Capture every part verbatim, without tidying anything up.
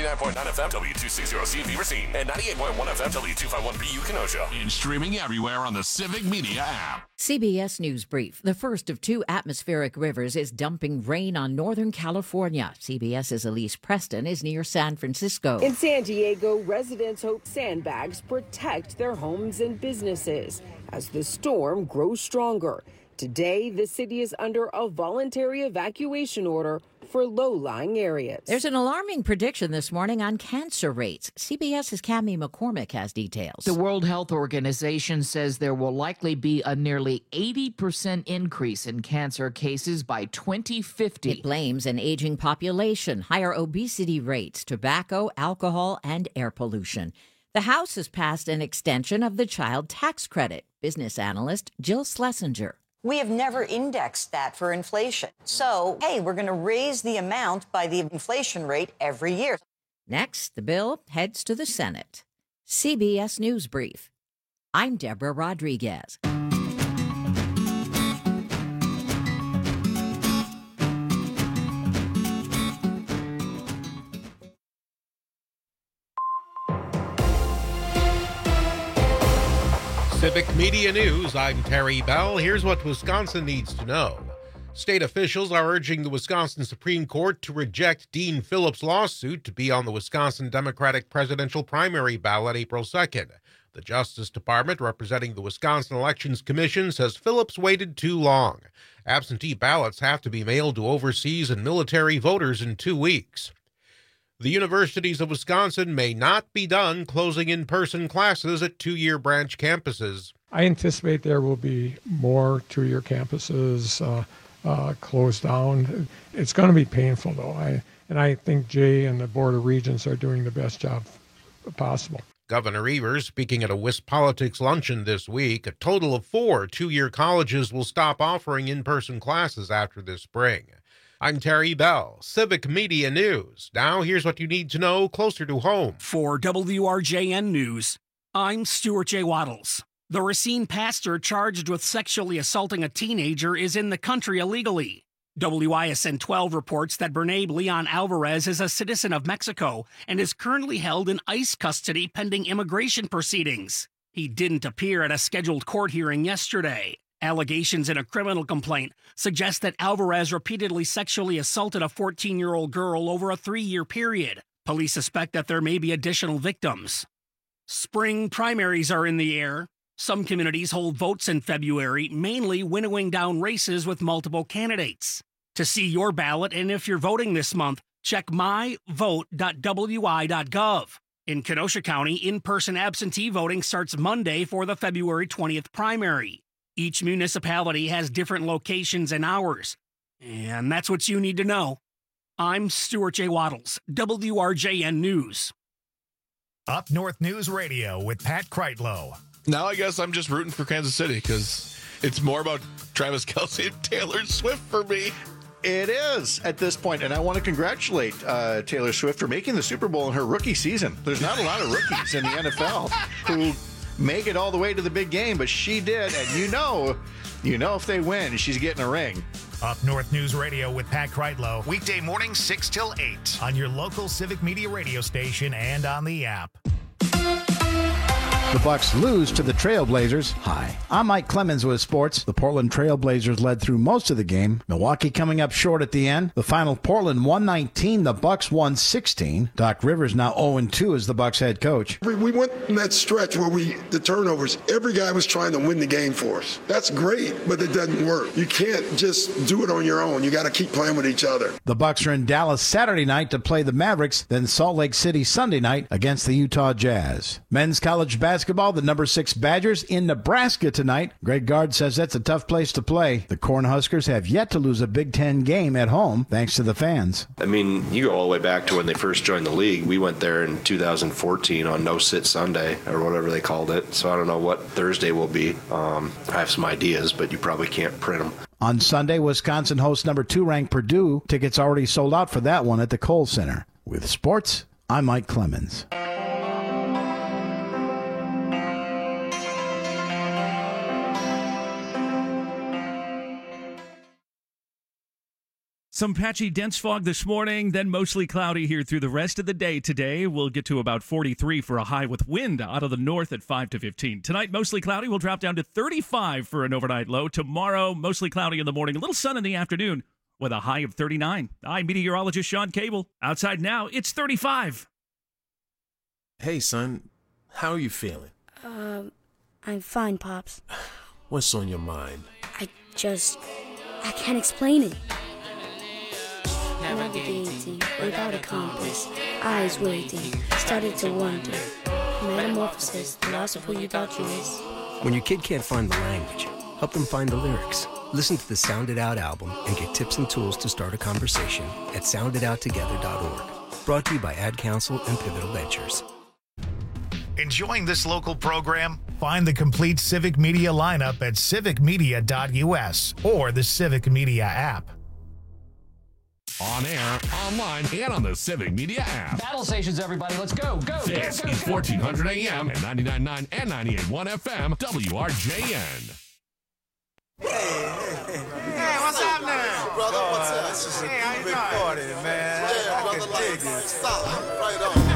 ninety-nine point nine F M, W two sixty C V Racine, and ninety-eight point one F M, W two fifty-one B U Kenosha. And streaming everywhere on the Civic Media app. C B S News Brief. The first of two atmospheric rivers is dumping rain on Northern California. CBS's Elise Preston is near San Francisco. In San Diego, residents hope sandbags protect their homes and businesses as the storm grows stronger. Today, the city is under a voluntary evacuation order for low-lying areas. There's an alarming prediction this morning on cancer rates. CBS's Cammie McCormick has details. The World Health Organization says there will likely be a nearly eighty percent increase in cancer cases by twenty fifty. It blames an aging population, higher obesity rates, tobacco, alcohol, and air pollution. The House has passed an extension of the child tax credit. Business analyst Jill Schlesinger. We have never indexed that for inflation. So, hey, we're going to raise the amount by the inflation rate every year. Next, the bill heads to the Senate. C B S News Brief. I'm Deborah Rodriguez. Civic Media News, I'm Terry Bell. Here's what Wisconsin needs to know. State officials are urging the Wisconsin Supreme Court to reject Dean Phillips' lawsuit to be on the Wisconsin Democratic presidential primary ballot April second. The Justice Department, representing the Wisconsin Elections Commission, says Phillips waited too long. Absentee ballots have to be mailed to overseas and military voters in two weeks. The universities of Wisconsin may not be done closing in-person classes at two-year branch campuses. I anticipate there will be more two-year campuses uh, uh, closed down. It's going to be painful, though, I, and I think Jay and the Board of Regents are doing the best job possible. Governor Evers speaking at a WisPolitics luncheon this week. A total of four two-year colleges will stop offering in-person classes after this spring. I'm Terry Bell, Civic Media News. Now here's what you need to know closer to home. For W R J N News, I'm Stuart J. Waddles. The Racine pastor charged with sexually assaulting a teenager is in the country illegally. W I S N twelve reports that Bernabé Leon Alvarez is a citizen of Mexico and is currently held in ICE custody pending immigration proceedings. He didn't appear at a scheduled court hearing yesterday. Allegations in a criminal complaint suggest that Alvarez repeatedly sexually assaulted a fourteen-year-old girl over a three-year period. Police suspect that there may be additional victims. Spring primaries are in the air. Some communities hold votes in February, mainly winnowing down races with multiple candidates. To see your ballot and if you're voting this month, check my vote dot w i dot gov. In Kenosha County, in-person absentee voting starts Monday for the February twentieth primary. Each municipality has different locations and hours. And that's what you need to know. I'm Stuart J. Waddles, W R J N News. Up North News Radio with Pat Kreitlow. Now I guess I'm just rooting for Kansas City because it's more about Travis Kelce and Taylor Swift for me. It is at this point, and I want to congratulate uh, Taylor Swift for making the Super Bowl in her rookie season. There's not a lot of rookies in the N F L who make it all the way to the big game, but she did, and you know, you know if they win, she's getting a ring. Up North News Radio with Pat Kreitlow, weekday morning six till eight on your local Civic Media radio station and on the app. The Bucks lose to the Trailblazers. Hi, I'm Mike Clemens with sports. The Portland Trailblazers led through most of the game. Milwaukee coming up short at the end. The final, Portland one nineteen, the Bucks one sixteen. Doc Rivers now oh and two as the Bucks head coach. We went in that stretch where we, the turnovers, every guy was trying to win the game for us. That's great, but it doesn't work. You can't just do it on your own. You got to keep playing with each other. The Bucks are in Dallas Saturday night to play the Mavericks, then Salt Lake City Sunday night against the Utah Jazz. Men's college basketball. Basketball, the number six Badgers in Nebraska tonight. Greg Gard says that's a tough place to play. The Cornhuskers have yet to lose a Big Ten game at home, thanks to the fans. I mean, you go all the way back to when they first joined the league. We went there in two thousand fourteen on No Sit Sunday, or whatever they called it. So I don't know what Thursday will be. Um, I have some ideas, but you probably can't print them. On Sunday, Wisconsin hosts number two ranked Purdue. Tickets already sold out for that one at the Kohl Center. With sports, I'm Mike Clemens. Some patchy dense fog this morning, then mostly cloudy here through the rest of the day today. We'll get to about forty-three for a high with wind out of the north at five to fifteen. Tonight, mostly cloudy. We'll drop down to thirty-five for an overnight low. Tomorrow, mostly cloudy in the morning. A little sun in the afternoon with a high of thirty-nine. I'm meteorologist Sean Cable. Outside now, it's thirty-five. Hey, son. How are you feeling? Um, I'm fine, Pops. What's on your mind? I just... I can't explain it. Navigating without a compass, eyes waiting, started to wonder. Metamorphosis, the loss of who you thought you was. When your kid can't find the language, help them find the lyrics. Listen to the Sound It Out album and get tips and tools to start a conversation at sound it out together dot org. Brought to you by Ad Council and Pivotal Ventures. Enjoying this local program? Find the complete Civic Media lineup at civic media dot u s or the Civic Media app. On air, online, and on the Civic Media app. Battle stations, everybody. Let's go, go, This go, go, is go. fourteen hundred A M and ninety-nine point nine and ninety-eight point one F M, W R J N. Hey, hey, hey, what's up now? Brother, what's up? This is a hey, big party, man. Yeah, I brother, can dig it. Stop. Right on.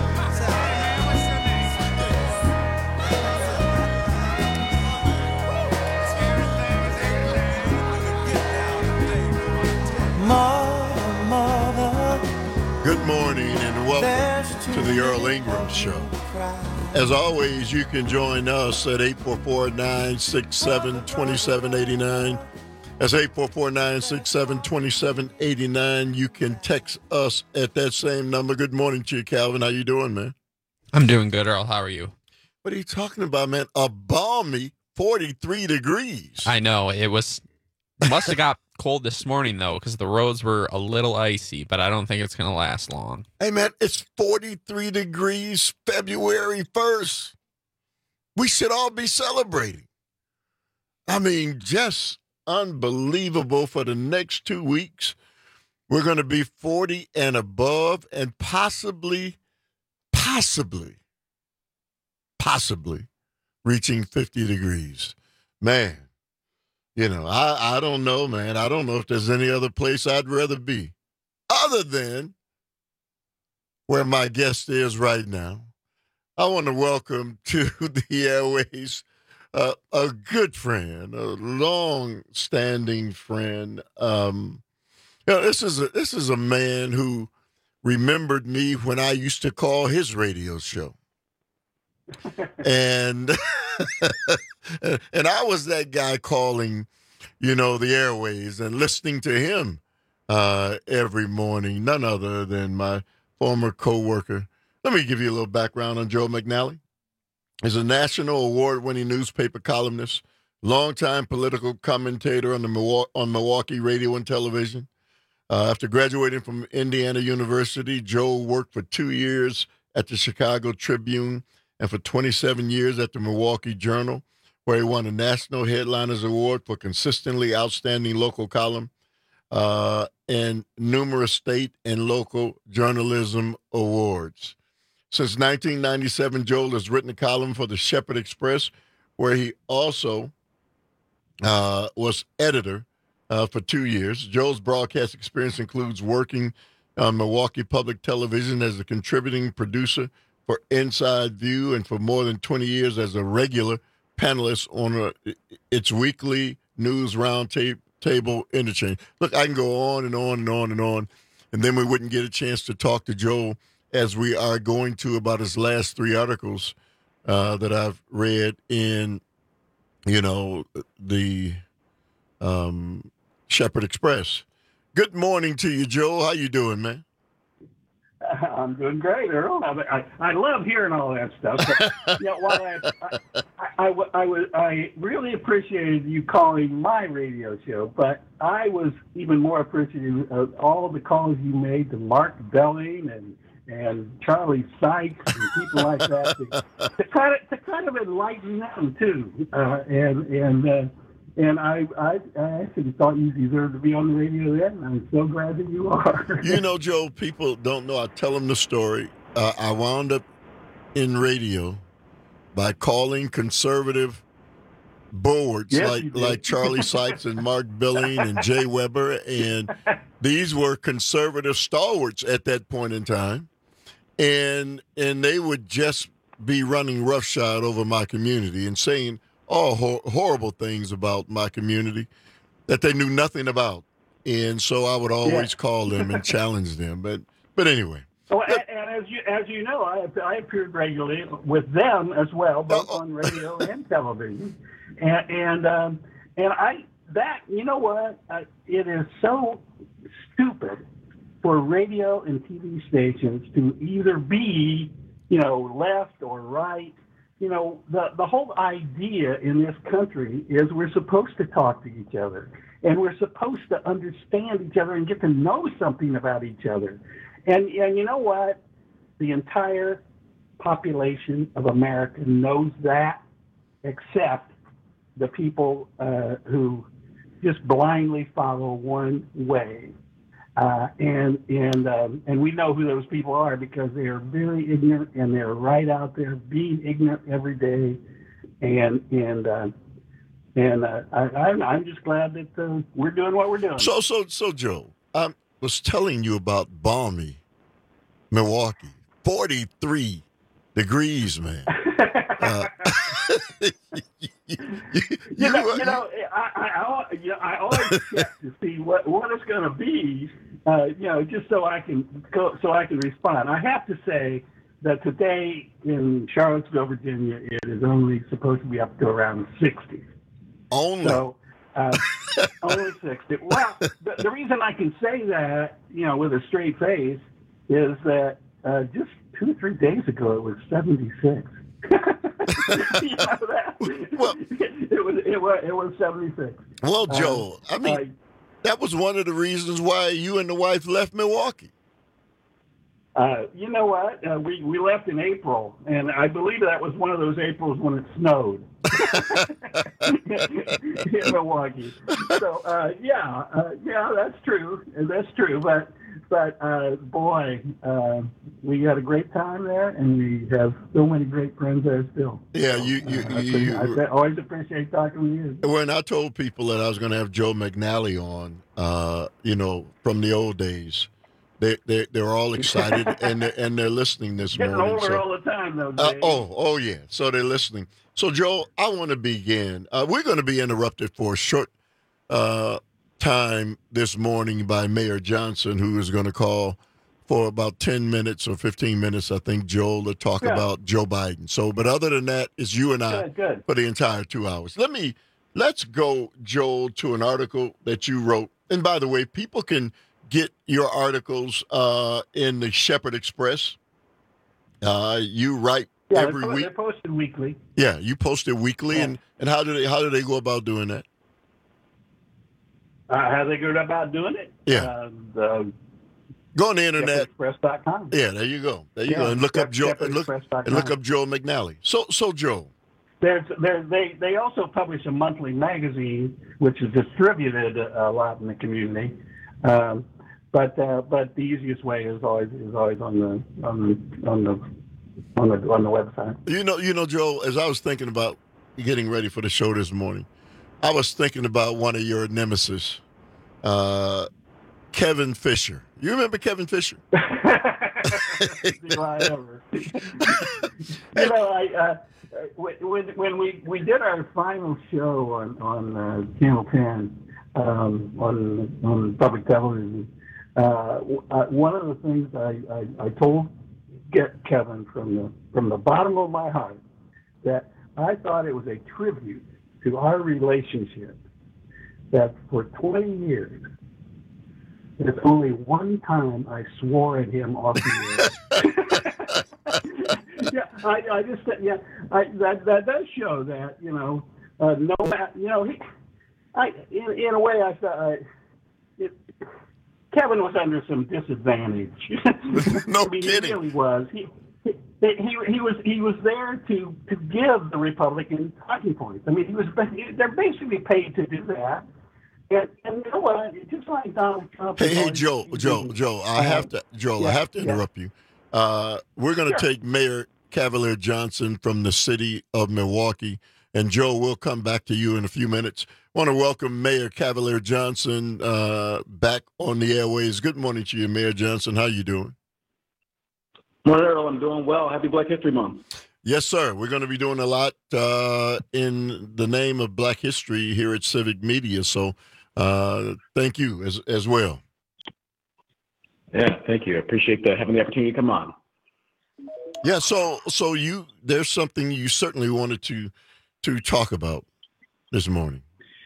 Good morning and welcome to the Earl Ingram Show. As always, you can join us at eight four four, nine six seven, two seven eight nine. That's eight four four, nine six seven, two seven eight nine. You can text us at that same number. Good morning to you, Calvin. How you doing, man? I'm doing good, Earl. How are you? What are you talking about, man? A balmy forty-three degrees. I know. It was must have got cold this morning, though, because the roads were a little icy, but I don't think it's going to last long. Hey, man, it's forty-three degrees February first. We should all be celebrating. I mean, just unbelievable. For the next two weeks, we're going to be forty and above and possibly, possibly, possibly reaching fifty degrees. Man. You know, I, I don't know, man. I don't know if there's any other place I'd rather be other than where my guest is right now. I want to welcome to the airways uh, a good friend, a long-standing friend. Um, you know, this is a, this is a man who remembered me when I used to call his radio show. and and I was that guy calling, you know, the airways and listening to him uh, every morning, none other than my former coworker. Let me give you a little background on Joe McNally. He's a national award-winning newspaper columnist, longtime political commentator on the Milwaukee, on Milwaukee radio and television. Uh, after graduating from Indiana University, Joe worked for two years at the Chicago Tribune and for twenty-seven years at the Milwaukee Journal, where he won a National Headliners Award for consistently outstanding local column uh, and numerous state and local journalism awards. Since nineteen ninety-seven, Joel has written a column for the Shepherd Express, where he also uh, was editor uh, for two years. Joel's broadcast experience includes working on Milwaukee Public Television as a contributing producer for Inside View and for more than twenty years as a regular panelist on a, its weekly news roundtable interchange. Look, I can go on and on and on and on, and then we wouldn't get a chance to talk to Joel, as we are going to, about his last three articles uh, that I've read in, you know, the um, Shepherd Express. Good morning to you, Joel. How you doing, man? I'm doing great, Earl. I, I, I love hearing all that stuff. But, you know, while I, I, I, I, I, was, I really appreciated you calling my radio show, but I was even more appreciative of all the calls you made to Mark Belling and and Charlie Sykes and people like that to, to kind of to kind of enlighten them too. Uh, and and uh, and I, I I actually thought you deserved to be on the radio then, and I'm so glad that you are. You know, Joe, people don't know. I tell them the story. Uh, I wound up in radio by calling conservative boards Yes, you like did. like Charlie Sykes and Mark Billing and Jay Weber, and these were conservative stalwarts at that point in time, and and they would just be running roughshod over my community and saying all hor- horrible things about my community that they knew nothing about, and so I would always Yeah. call them and challenge them. But but anyway. Oh, and, and as you as you know, I I appeared regularly with them as well, both Uh-oh. on radio and television, and and um, and I that you know what I, it is so stupid for radio and T V stations to either be you know left or right. You know the the whole idea in this country is we're supposed to talk to each other, and we're supposed to understand each other and get to know something about each other. And and you know what? The entire population of America knows that, except the people uh, who just blindly follow one way. Uh, and and um, and we know who those people are because they are very ignorant and they're right out there being ignorant every day. And and uh, and uh, I, I'm I'm just glad that uh, we're doing what we're doing. So so so Joe, I was telling you about balmy Milwaukee, forty-three degrees, man. Uh, you, You know, you know, I, I, I, you know, I always check to see what, what it's going to be, uh, you know, just so I can go, so I can respond. I have to say that today in Charlottesville, Virginia, it is only supposed to be up to around sixty. Only. So, uh, only sixty. Well, the, the reason I can say that, you know, with a straight face, is that uh, just two or three days ago it was seventy-six. You know that? Well, it was it was it was seventy-six. Well, Joe, Um, I mean, uh, that was one of the reasons why you and the wife left Milwaukee. Uh, you know what? Uh, we we left in April, and I believe that was one of those Aprils when it snowed in Milwaukee. So uh, yeah, uh, yeah, that's true. That's true. But but uh, boy, uh, we had a great time there, and we have so many great friends there still. Yeah, you you, Uh, I, you, you I, I always appreciate talking with you. when I told people that I was going to have Joe McNally on, uh, you know, from the old days, they they they're all excited and they're, and they're listening this Getting morning. older so- all the time, though. Uh, Dave. oh, oh yeah. So they're listening. So Joe, I want to begin. Uh, we're going to be interrupted for a short uh, time this morning by Mayor Johnson, who is going to call for about ten minutes or fifteen minutes, I think, Joel, to talk Yeah. about Joe Biden. So, but other than that, it's you and I Good, good. for the entire two hours. Let me let's go, Joel, to an article that you wrote. And by the way, people can get your articles uh, in the Shepherd Express. Uh, you write Yeah, every they're, po- week. they're posted weekly. Yeah, you post it weekly, Yeah. and, and how do they how do they go about doing that? Uh, how they go about doing it? Yeah. Uh, the Go on the internet. Express dot com. Yeah, there you go. There you Yeah, go, and look up Shep- Joe Shepherd Express and look dot and look com. up Joe McNally. So so Joe. There's, there, they, they also publish a monthly magazine, which is distributed a lot in the community. Um, but uh, but the easiest way is always is always on the on the on the on the on the website. You know, you know, Joe. As I was thinking about getting ready for the show this morning, I was thinking about one of your nemesis, uh, Kevin Fisher. You remember Kevin Fisher? Do I ever? you know, I uh, when when we we did our final show on on uh, Channel ten um, on on public television, uh, w- uh, one of the things I, I, I told get Kevin from the from the bottom of my heart that I thought it was a tribute to our relationship that for twenty years. There's only one time I swore at him off the air. yeah, I, I just yeah, I, that that does show that you know, uh, no matter you know, he, I in, in a way I thought I, it, Kevin was under some disadvantage. No I mean, kidding. He really was. He, he he he was he was there to to give the Republicans talking points. I mean, he was they're basically paid to do that. And, and you know what? Just like Donald Trump. Hey, is hey, always- Joe, Joe, Joe. I have to, Joe. I yeah, have to yeah. interrupt you. Uh, we're going to Sure. take Mayor Cavalier Johnson from the city of Milwaukee, And Joe, we'll come back to you in a few minutes. I want to welcome Mayor Cavalier Johnson uh, back on the airways. Good morning to you, Mayor Johnson. How you doing? Morning, Earl. I'm doing well. Happy Black History Month. Yes, sir. We're going to be doing a lot uh, in the name of Black History here at Civic Media. So uh, thank you as as well. Yeah, thank you. I appreciate the, having the opportunity to come on. Yeah, so so you there's something you certainly wanted to to talk about this morning.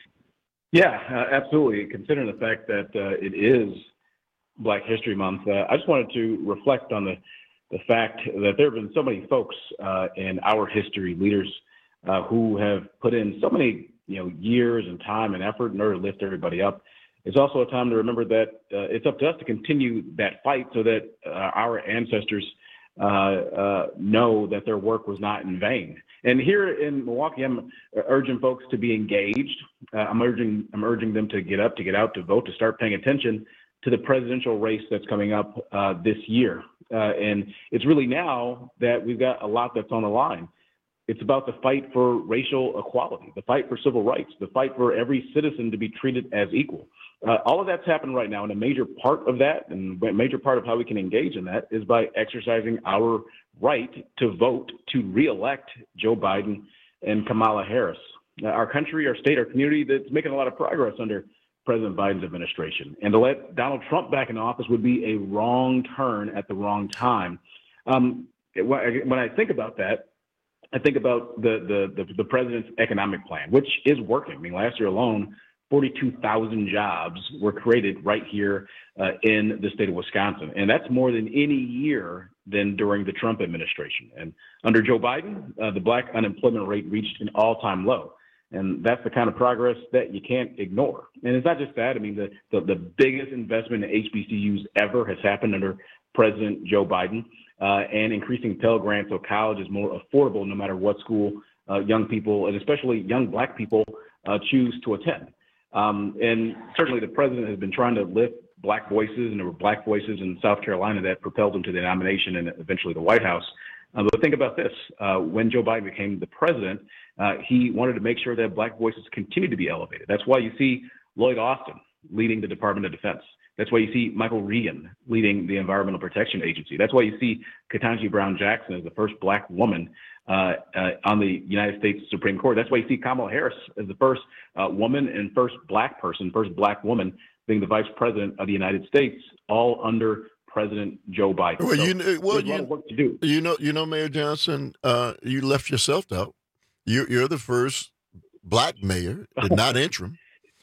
Yeah, uh, absolutely. Considering the fact that uh, it is Black History Month, uh, I just wanted to reflect on the the fact that there have been so many folks uh, in our history, leaders uh, who have put in so many you know years and time and effort in order to lift everybody up. It's also a time to remember that uh, it's up to us to continue that fight so that uh, our ancestors uh, uh, know that their work was not in vain. And here in Milwaukee, I'm urging folks to be engaged. Uh, I'm urging I'm urging them to get up, to get out, to vote, to start paying attention to the presidential race that's coming up uh, this year. Uh, and it's really now that we've got a lot that's on the line. It's about the fight for racial equality, the fight for civil rights, the fight for every citizen to be treated as equal. Uh, all of that's happened right now, and a major part of that, and a major part of how we can engage in that, is by exercising our right to vote to reelect Joe Biden and Kamala Harris. Uh, our country, our state, our community that's making a lot of progress under President Biden's administration. And to let Donald Trump back in office would be a wrong turn at the wrong time. Um, when I think about that, I think about the, the, the, the president's economic plan, which is working. I mean, last year alone, forty-two thousand jobs were created right here uh, in the state of Wisconsin. And that's more than any year than during the Trump administration. And under Joe Biden, uh, the black unemployment rate reached an all-time low. And that's the kind of progress that you can't ignore. And it's not just that. I mean, the, the, the biggest investment in H B C Us ever has happened under President Joe Biden, uh, and increasing Pell Grants so college is more affordable no matter what school uh, young people, and especially young black people, uh, choose to attend. Um, and certainly the president has been trying to lift black voices, and there were black voices in South Carolina that propelled him to the nomination and eventually the White House. Uh, but think about this. Uh, when Joe Biden became the president, uh, he wanted to make sure that black voices continue to be elevated. That's why you see Lloyd Austin leading the Department of Defense. That's why you see Michael Regan leading the Environmental Protection Agency. That's why you see Ketanji Brown Jackson as the first black woman uh, uh, on the United States Supreme Court. That's why you see Kamala Harris as the first uh, woman and first black person, first black woman being the vice president of the United States, all under President Joe Biden. Well, so you know, well, there's a you, lot of work to do. You know, you know, Mayor Johnson, uh, you left yourself out. You, you're the first black mayor, not interim,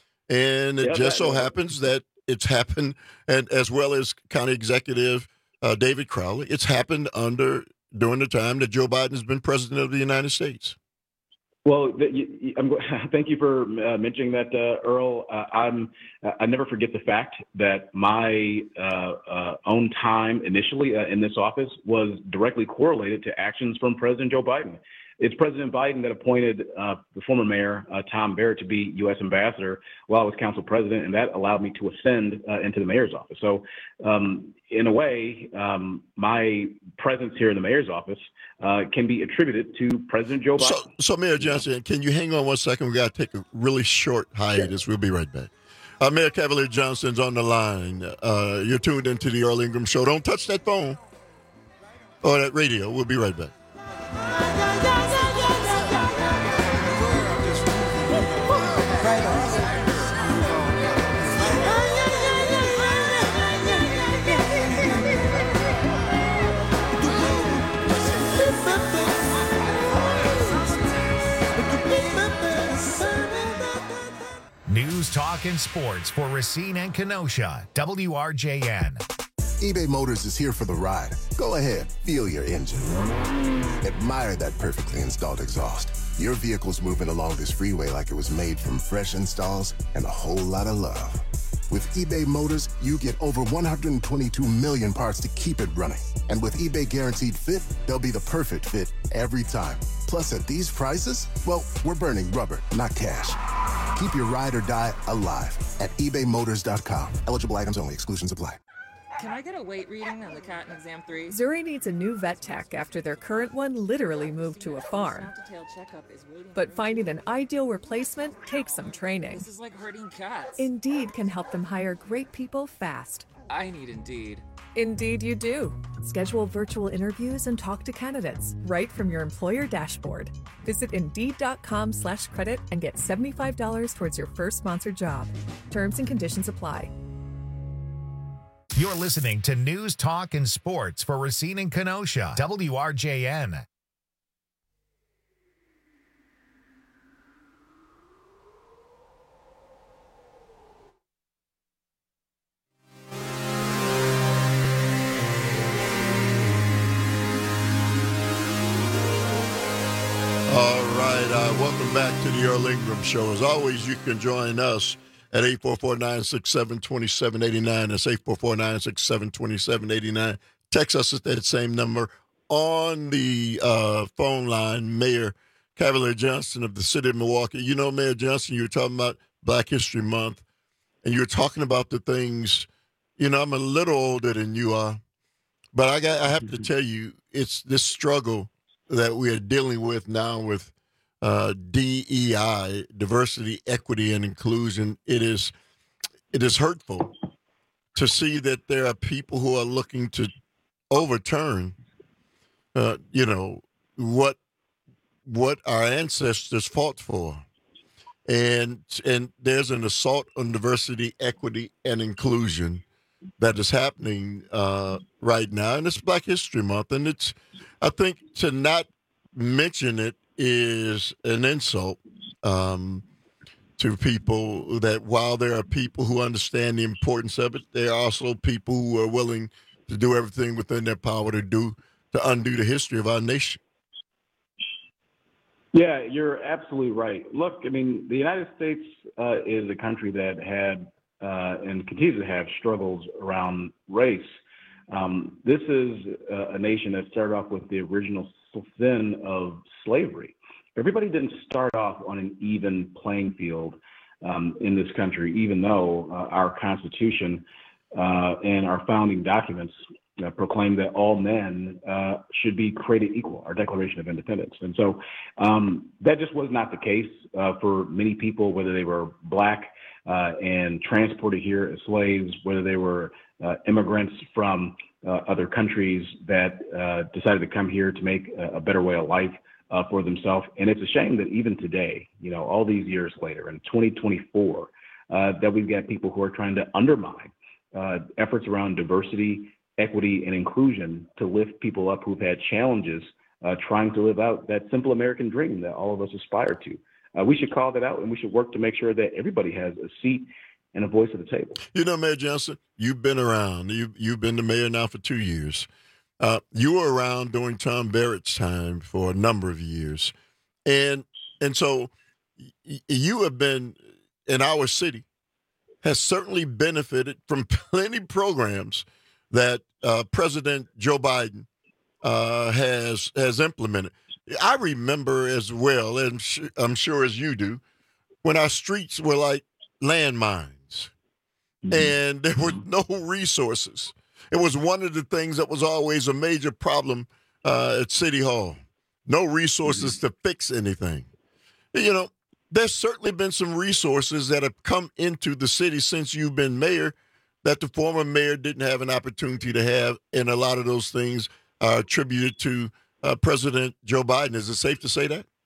and it Yeah, just that- so happens that it's happened, and as well as County Executive uh, David Crowley, it's happened under during the time that Joe Biden has been president of the United States. Well, the, you, you- I'm, go- thank you for uh, mentioning that, uh, Earl. Uh, I'm, I never forget the fact that my uh, uh, own time initially uh, in this office was directly correlated to actions from President Joe Biden. It's President Biden that appointed uh, the former mayor, uh, Tom Barrett, to be U S ambassador while I was council president, and that allowed me to ascend uh, into the mayor's office. So um, in a way, um, my presence here in the mayor's office uh, can be attributed to President Joe Biden. So, so Mayor Johnson, can you hang on one second? We got to take a really short hiatus. We'll be right back. Uh, Mayor Cavalier Johnson's on the line. Uh, you're tuned into the Earl Ingram Show. Don't touch that phone or that radio. We'll be right back. News, talk, and sports for Racine and Kenosha. W R J N. eBay Motors is here for the ride. Go ahead, feel your engine. Admire that perfectly installed exhaust. Your vehicle's moving along this freeway like it was made from fresh installs and a whole lot of love. With eBay Motors, you get over one hundred twenty-two million parts to keep it running. And with eBay Guaranteed Fit, they'll be the perfect fit every time. Plus, at these prices, well, we're burning rubber, not cash. Keep your ride or die alive at ebay motors dot com. Eligible items only. Exclusions apply. Can I get a weight reading on the cat in exam three? Zuri needs a new vet tech after their current one literally moved to a farm. But finding an ideal replacement takes some training. This is like herding cats. Indeed can help them hire great people fast. I need Indeed. Indeed you do. Schedule virtual interviews and talk to candidates right from your employer dashboard. Visit Indeed.com slash credit and get seventy-five dollars towards your first sponsored job. Terms and conditions apply. You're listening to News, Talk, and Sports for Racine and Kenosha, W R J N. All right, uh, welcome back to the Earl Ingram Show. As always, you can join us at eight four four, nine six seven, two seven eight nine. That's eight four four, nine six seven, two seven eight nine. Text us at that same number. On the uh, phone line, Mayor Cavalier Johnson of the city of Milwaukee. You know, Mayor Johnson, you were talking about Black History Month, and you were talking about the things, you know, I'm a little older than you are, but I got I have to tell you, it's this struggle that we are dealing with now with uh, D E I, diversity, equity, and inclusion. It is, it is hurtful to see that there are people who are looking to overturn, uh, you know, what what our ancestors fought for, and and there's an assault on diversity, equity, and inclusion that is happening uh, right now, and it's Black History Month, and it's, I think, to not mention it is an insult um, to people. That while there are people who understand the importance of it, there are also people who are willing to do everything within their power to do to undo the history of our nation. Yeah, you're absolutely right. Look, I mean, the United States uh, is a country that had uh, and continues to have struggles around race. Um, this is a, a nation that started off with the original sin of slavery. Everybody didn't start off on an even playing field um, in this country, even though uh, our Constitution uh, and our founding documents uh, proclaim that all men uh, should be created equal, our Declaration of Independence. And so um, that just was not the case uh, for many people, whether they were black uh, and transported here as slaves, whether they were uh, immigrants from uh, other countries that uh, decided to come here to make a, a better way of life uh, for themselves. And it's a shame that even today, you know, all these years later, in twenty twenty-four, uh, that we've got people who are trying to undermine uh, efforts around diversity, equity, and inclusion to lift people up who've had challenges uh, trying to live out that simple American dream that all of us aspire to. Uh, we should call that out, and we should work to make sure that everybody has a seat and a voice at the table. You know, Mayor Johnson, you've been around. You, you've been the mayor now for two years. Uh, you were around during Tom Barrett's time for a number of years. And and so y- you have been, in our city, has certainly benefited from plenty of programs that uh, President Joe Biden uh, has has implemented. I remember as well, and sh- I'm sure as you do, when our streets were like landmines, mm-hmm. and there were no resources. It was one of the things that was always a major problem uh, at City Hall. No resources mm-hmm. to fix anything. You know, there's certainly been some resources that have come into the city since you've been mayor that the former mayor didn't have an opportunity to have, and a lot of those things are attributed to uh, President Joe Biden. Is it safe to say that?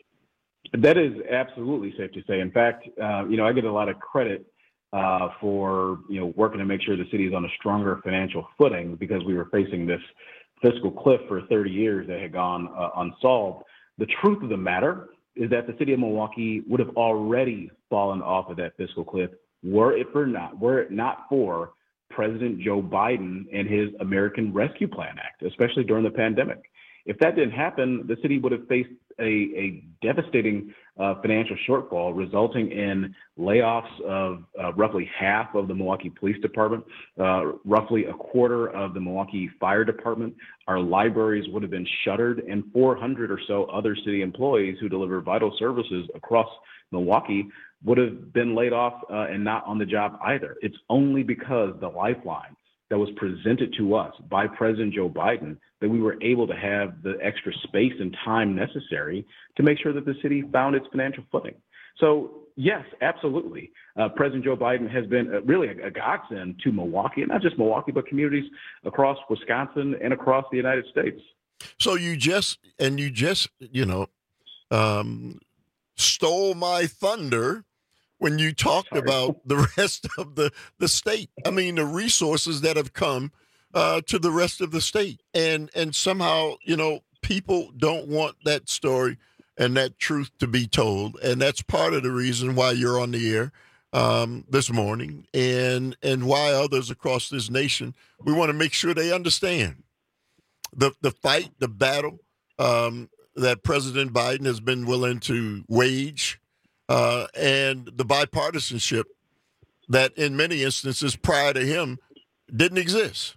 That is absolutely safe to say. In fact, uh, you know, I get a lot of credit uh, for, you know, working to make sure the city is on a stronger financial footing because we were facing this fiscal cliff for thirty years that had gone uh, unsolved. The truth of the matter is that the city of Milwaukee would have already fallen off of that fiscal cliff were it for not, were it not for President Joe Biden and his American Rescue Plan Act, especially during the pandemic. If that didn't happen, the city would have faced a, a devastating uh, financial shortfall, resulting in layoffs of uh, roughly half of the Milwaukee Police Department, uh, roughly a quarter of the Milwaukee Fire Department. Our libraries would have been shuttered, and four hundred or so other city employees who deliver vital services across Milwaukee would have been laid off uh, and not on the job either. It's only because the lifeline that was presented to us by President Joe Biden that we were able to have the extra space and time necessary to make sure that the city found its financial footing. So, yes, absolutely. Uh, President Joe Biden has been a, really a, a godsend to Milwaukee, and not just Milwaukee, but communities across Wisconsin and across the United States. So you just, and you just, you know, um, stole my thunder when you talked Sorry. about the rest of the, the state. I mean, the resources that have come uh, to the rest of the state. And, and somehow, you know, people don't want that story and that truth to be told. And that's part of the reason why you're on the air um, this morning and, and why others across this nation, we want to make sure they understand the, the fight, the battle um, that President Biden has been willing to wage uh, and the bipartisanship that in many instances prior to him didn't exist.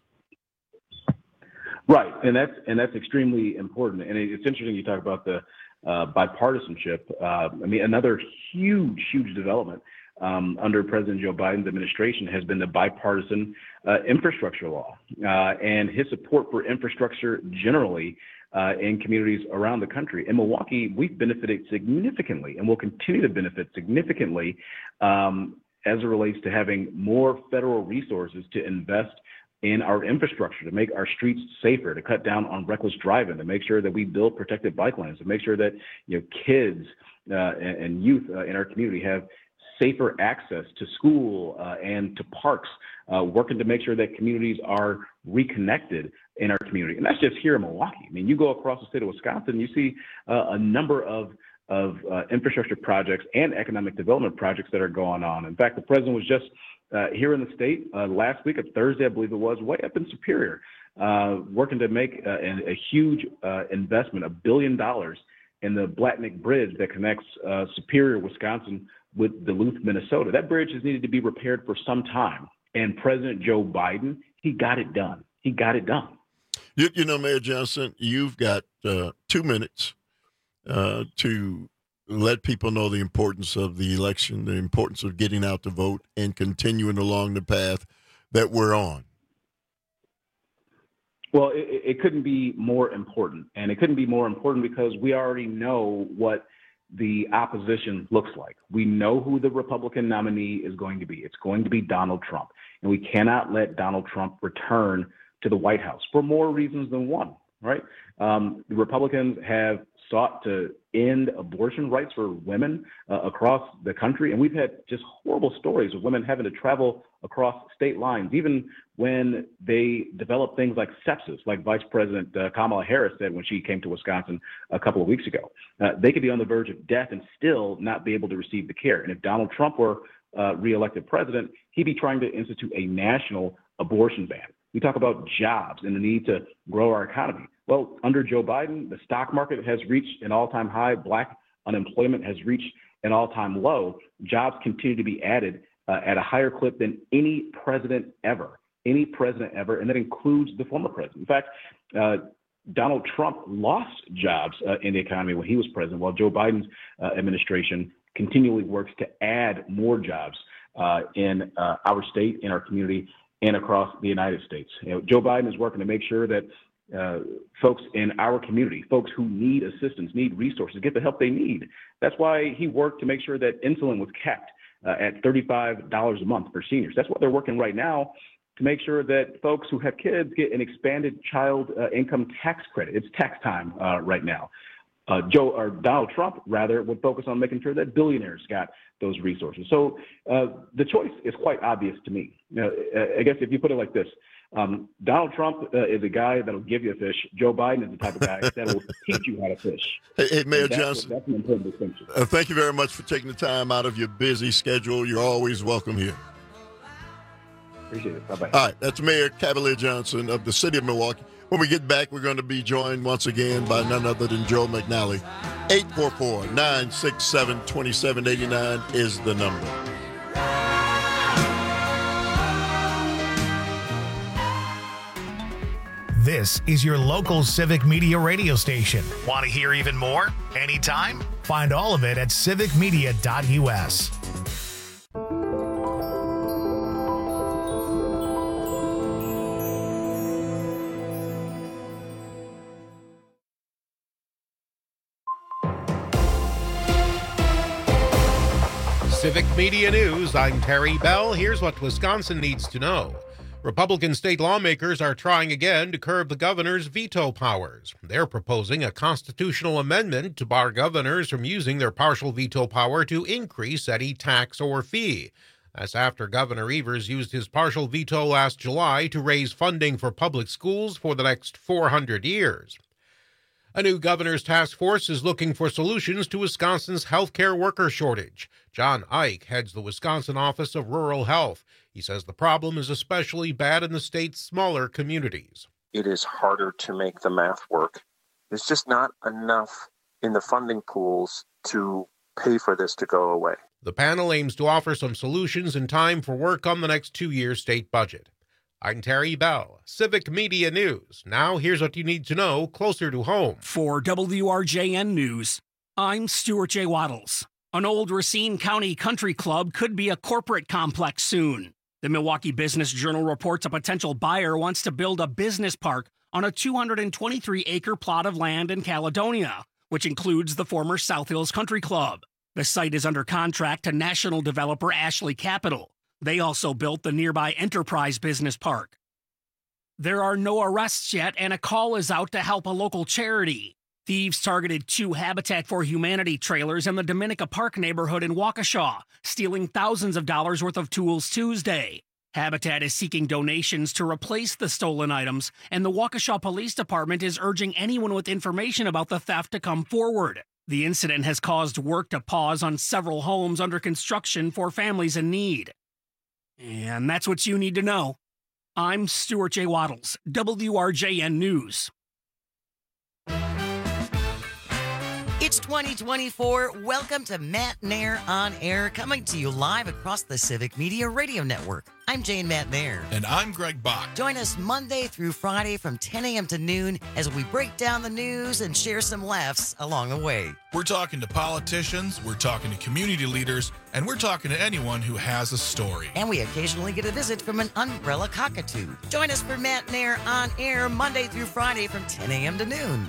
Right. And that's, and that's extremely important. And it's interesting you talk about the uh, bipartisanship. Uh, I mean, another huge, huge development um, under President Joe Biden's administration has been the bipartisan uh, infrastructure law uh, and his support for infrastructure generally uh, in communities around the country. In Milwaukee, we've benefited significantly and will continue to benefit significantly um, as it relates to having more federal resources to invest in our infrastructure, to make our streets safer, to cut down on reckless driving, to make sure that we build protected bike lanes, to make sure that, you know, kids uh, and, and youth uh, in our community have safer access to school uh, and to parks, uh, working to make sure that communities are reconnected in our community. And that's just here in Milwaukee. I mean, you go across the state of Wisconsin, you see uh, a number of of uh, infrastructure projects and economic development projects that are going on. In fact, the president was just uh, here in the state uh, last week, of Thursday, I believe it was, way up in Superior, uh, working to make uh, a, a huge uh, investment, a billion dollars in the Blatnick Bridge that connects uh, Superior, Wisconsin with Duluth, Minnesota. That bridge has needed to be repaired for some time. And President Joe Biden, he got it done. He got it done. You, you know, Mayor Johnson, you've got uh, two minutes uh, to let people know the importance of the election, the importance of getting out to vote and continuing along the path that we're on. Well, it, it couldn't be more important. And it couldn't be more important because we already know what the opposition looks like. We know who the Republican nominee is going to be. It's going to be Donald Trump. And we cannot let Donald Trump return to the White House for more reasons than one, right? Um, the Republicans have sought to end abortion rights for women uh, across the country. And we've had just horrible stories of women having to travel across state lines, even when they develop things like sepsis, like Vice President uh, Kamala Harris said when she came to Wisconsin a couple of weeks ago. Uh, they could be on the verge of death and still not be able to receive the care. And if Donald Trump were uh, reelected president, he'd be trying to institute a national abortion ban. We talk about jobs and the need to grow our economy. Well, under Joe Biden, the stock market has reached an all-time high. Black unemployment has reached an all-time low. Jobs continue to be added uh, at a higher clip than any president ever, any president ever, and that includes the former president. In fact, uh, Donald Trump lost jobs uh, in the economy when he was president, while Joe Biden's uh, administration continually works to add more jobs uh, in uh, our state, in our community, and across the United States. You know, Joe Biden is working to make sure that uh, folks in our community, folks who need assistance, need resources, get the help they need. That's why he worked to make sure that insulin was capped uh, at thirty-five dollars a month for seniors. That's what they're working right now to make sure that folks who have kids get an expanded child uh, income tax credit. It's tax time uh, right now. Uh, Joe or Donald Trump, rather, would focus on making sure that billionaires got those resources. So uh, the choice is quite obvious to me. You know, I guess if you put it like this, um, Donald Trump uh, is a guy that'll give you a fish. Joe Biden is the type of guy that will teach you how to fish. Hey, hey Mayor that's, Johnson, that's an important distinction. Uh, thank you very much for taking the time out of your busy schedule. You're always welcome here. Appreciate it. Bye-bye. All right, that's Mayor Cavalier Johnson of the city of Milwaukee. When we get back, we're going to be joined once again by none other than Joe McNally. eight four four, nine six seven, two seven eight nine is the number. This is your local Civic Media radio station. Want to hear even more? Anytime? Find all of it at civic media dot u s. Civic Media News, I'm Terry Bell. Here's what Wisconsin needs to know. Republican state lawmakers are trying again to curb the governor's veto powers. They're proposing a constitutional amendment to bar governors from using their partial veto power to increase any tax or fee. That's after Governor Evers used his partial veto last July to raise funding for public schools for the next four hundred years. A new governor's task force is looking for solutions to Wisconsin's healthcare worker shortage. John Ike heads the Wisconsin Office of Rural Health. He says the problem is especially bad in the state's smaller communities. It is harder to make the math work. There's just not enough in the funding pools to pay for this to go away. The panel aims to offer some solutions in time for work on the next two-year state budget. I'm Terry Bell, Civic Media News. Now here's what you need to know closer to home. For W R J N News, I'm Stuart J. Waddles. An old Racine County country club could be a corporate complex soon. The Milwaukee Business Journal reports a potential buyer wants to build a business park on a two hundred twenty-three acre plot of land in Caledonia, which includes the former South Hills Country Club. The site is under contract to national developer Ashley Capital. They also built the nearby Enterprise Business Park. There are no arrests yet, and a call is out to help a local charity. Thieves targeted two Habitat for Humanity trailers in the Dominica Park neighborhood in Waukesha, stealing thousands of dollars worth of tools Tuesday. Habitat is seeking donations to replace the stolen items, and the Waukesha Police Department is urging anyone with information about the theft to come forward. The incident has caused work to pause on several homes under construction for families in need. And that's what you need to know. I'm Stuart J. Waddles, W R J N News. It's twenty twenty-four. Welcome to Matt Nair on Air, coming to you live across the Civic Media Radio Network. I'm Jane Matt Nair. And I'm Greg Bach. Join us Monday through Friday from ten a.m. to noon as we break down the news and share some laughs along the way. We're talking to politicians, we're talking to community leaders, and we're talking to anyone who has a story. And we occasionally get a visit from an umbrella cockatoo. Join us for Matt Nair on Air Monday through Friday from ten a.m. to noon.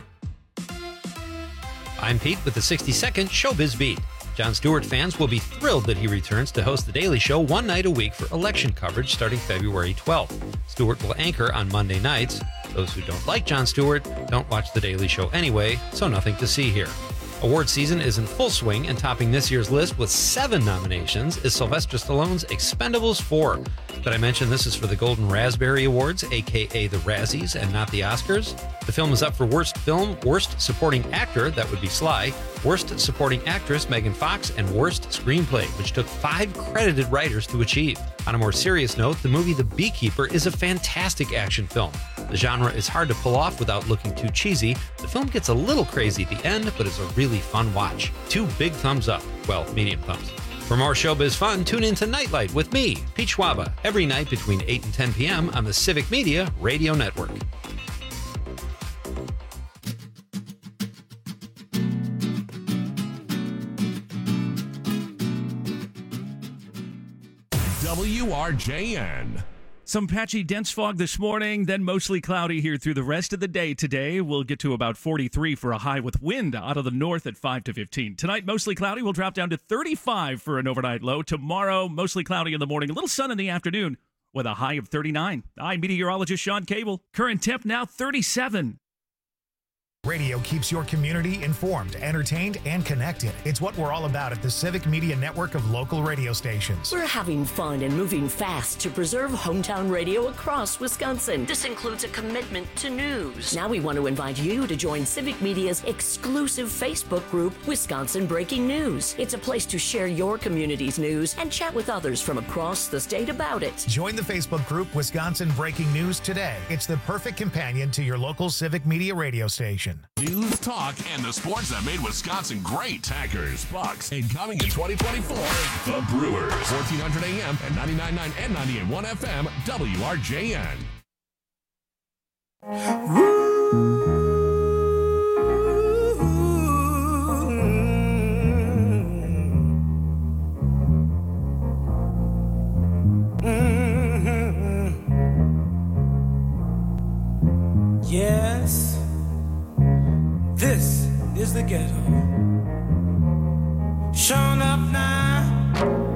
I'm Pete with the sixty second Showbiz Beat. Jon Stewart fans will be thrilled that he returns to host The Daily Show one night a week for election coverage starting February twelfth. Stewart will anchor on Monday nights. Those who don't like Jon Stewart don't watch The Daily Show anyway, so nothing to see here. Award season is in full swing, and topping this year's list with seven nominations is Sylvester Stallone's Expendables four. Did I mention this is for the Golden Raspberry Awards, aka the Razzies, and not the Oscars? The film is up for Worst Film, Worst Supporting Actor, that would be Sly, Worst Supporting Actress, Megan Fox, and Worst Screenplay, which took five credited writers to achieve. On a more serious note, the movie The Beekeeper is a fantastic action film. The genre is hard to pull off without looking too cheesy. The film gets a little crazy at the end, but is a really fun watch. Two big thumbs up. Well, medium thumbs. For more showbiz fun, tune in to Nightlight with me, Pete Schwaba, every night between eight and ten p.m. on the Civic Media Radio Network. W R J N. Some patchy dense fog this morning, then mostly cloudy here through the rest of the day today. We'll get to about forty-three for a high with wind out of the north at five to fifteen. Tonight, mostly cloudy. We'll drop down to thirty-five for an overnight low. Tomorrow, mostly cloudy in the morning. A little sun in the afternoon with a high of thirty-nine. I'm meteorologist Sean Cable. Current temp now thirty-seven. Radio keeps your community informed, entertained, and connected. It's what we're all about at the Civic Media Network of local radio stations. We're having fun and moving fast to preserve hometown radio across Wisconsin. This includes a commitment to news. Now we want to invite you to join Civic Media's exclusive Facebook group, Wisconsin Breaking News. It's a place to share your community's news and chat with others from across the state about it. Join the Facebook group Wisconsin Breaking News today. It's the perfect companion to your local Civic Media radio station. News, talk, and the sports that made Wisconsin great. Packers, Bucks, and coming in twenty twenty-four, the Brewers. fourteen hundred A M and ninety-nine point nine and ninety-eight point one F M, W R J N. Yes, this is the ghetto. Showing up now.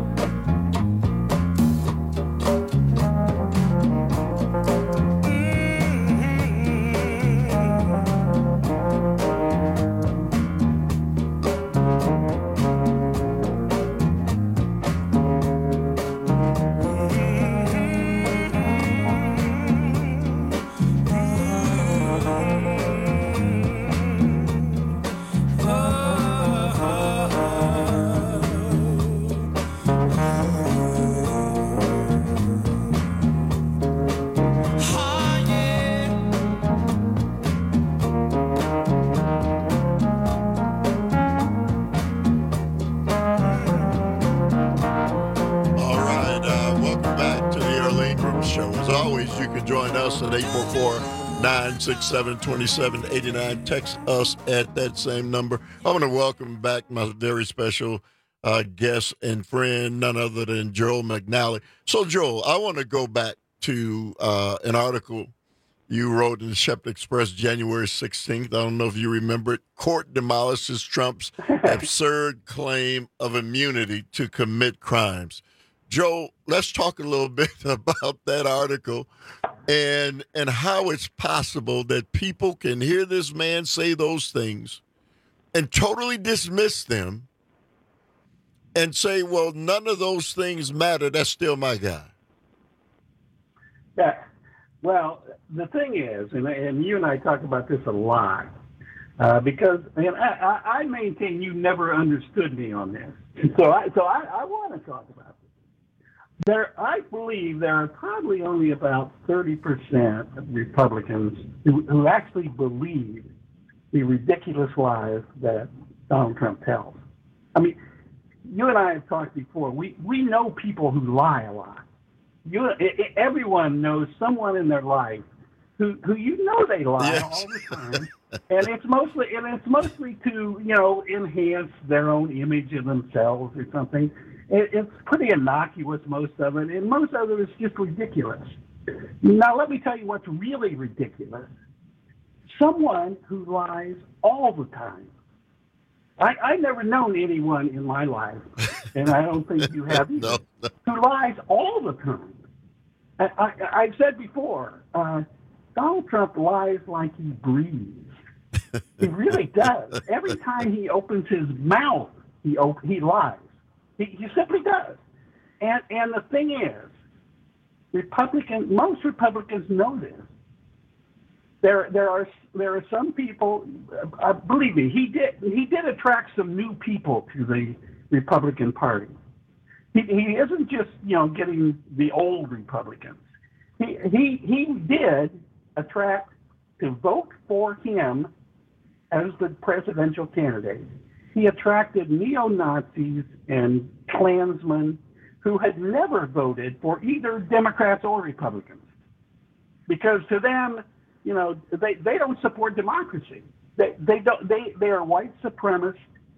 can join us at eight four four, nine six seven, two seven eight nine. Text us at that same number. I want to welcome back my very special uh, guest and friend, none other than Joel McNally. So, Joel, I want to go back to uh, an article you wrote in the Shepherd Express January sixteenth. I don't know if you remember it. Court demolishes Trump's absurd claim of immunity to commit crimes. Joe, let's talk a little bit about that article and and how it's possible that people can hear this man say those things and totally dismiss them and say, well, none of those things matter. That's still my guy. Yeah. Well, the thing is, and, and you and I talk about this a lot, uh, because and I, I maintain you never understood me on this. So I, so I, I want to talk about this. There, I believe there are probably only about thirty percent of Republicans who, who actually believe the ridiculous lies that Donald Trump tells. I mean, you and I have talked before. We, we know people who lie a lot. You, everyone knows someone in their life who, who you know they lie yes. all the time, and it's mostly and it's mostly to you know enhance their own image of themselves or something. It, it's pretty innocuous, most of it, and most of it is just ridiculous. Now, let me tell you what's really ridiculous. Someone who lies all the time. I, I've never known anyone in my life, and I don't think you have either, no, no. who lies all the time. I, I, I've said before, uh, Donald Trump lies like he breathes. He really does. Every time he opens his mouth, he op- he lies. He, he simply does. And and the thing is, Republican most Republicans know this. There there are there are some people. Uh, believe me, he did he did attract some new people to the Republican Party. He he isn't just you know getting the old Republicans. He he he did attract to vote for him as the presidential candidate. He attracted neo-Nazis and Klansmen who had never voted for either Democrats or Republicans, because to them, you know, they, they don't support democracy. They they don't they, they are white supremacists.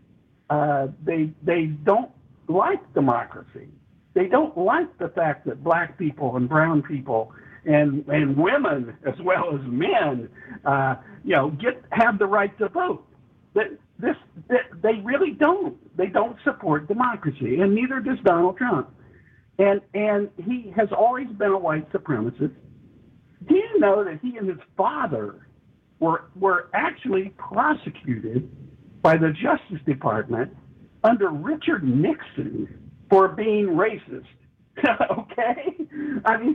Uh, they they don't like democracy. They don't like the fact that black people and brown people and and women as well as men, uh, you know, get have the right to vote. That this that they really don't. They don't support democracy, and neither does Donald Trump. And and he has always been a white supremacist. Do you know that he and his father were were actually prosecuted by the Justice Department under Richard Nixon for being racist? Okay? I mean,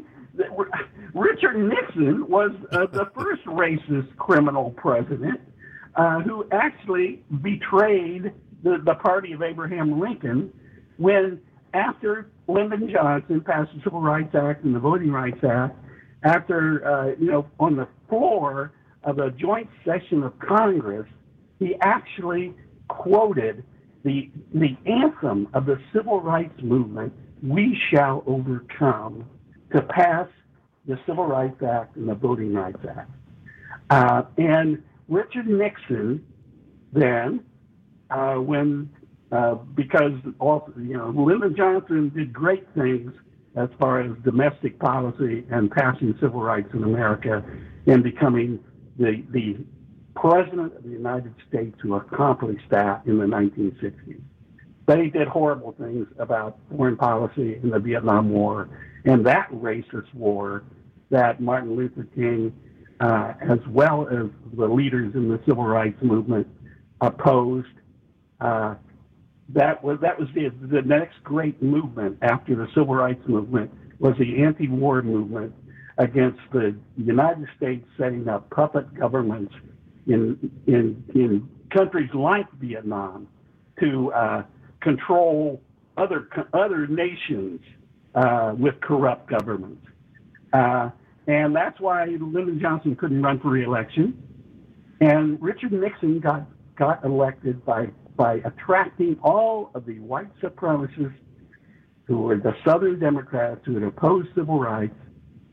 Richard Nixon was uh, the first racist criminal president uh, who actually betrayed the, the party of Abraham Lincoln when, after Lyndon Johnson passed the Civil Rights Act and the Voting Rights Act, after, uh, you know, on the floor of a joint session of Congress, he actually quoted the the anthem of the Civil Rights Movement, "We Shall Overcome," to pass the Civil Rights Act and the Voting Rights Act. Uh, and Richard Nixon then, uh, when, uh, because all, you know, Lyndon Johnson did great things as far as domestic policy and passing civil rights in America and becoming the the President of the United States who accomplished that in the nineteen sixties. But he did horrible things about foreign policy in the Vietnam War and that racist war that Martin Luther King, uh, as well as the leaders in the civil rights movement, opposed. Uh, that was that was the the next great movement after the civil rights movement was the anti-war movement against the United States setting up puppet governments in in in countries like Vietnam to uh, control other other nations uh, with corrupt governments, uh, and that's why Lyndon Johnson couldn't run for re-election, and Richard Nixon got got elected by by attracting all of the white supremacists who were the Southern Democrats who had opposed civil rights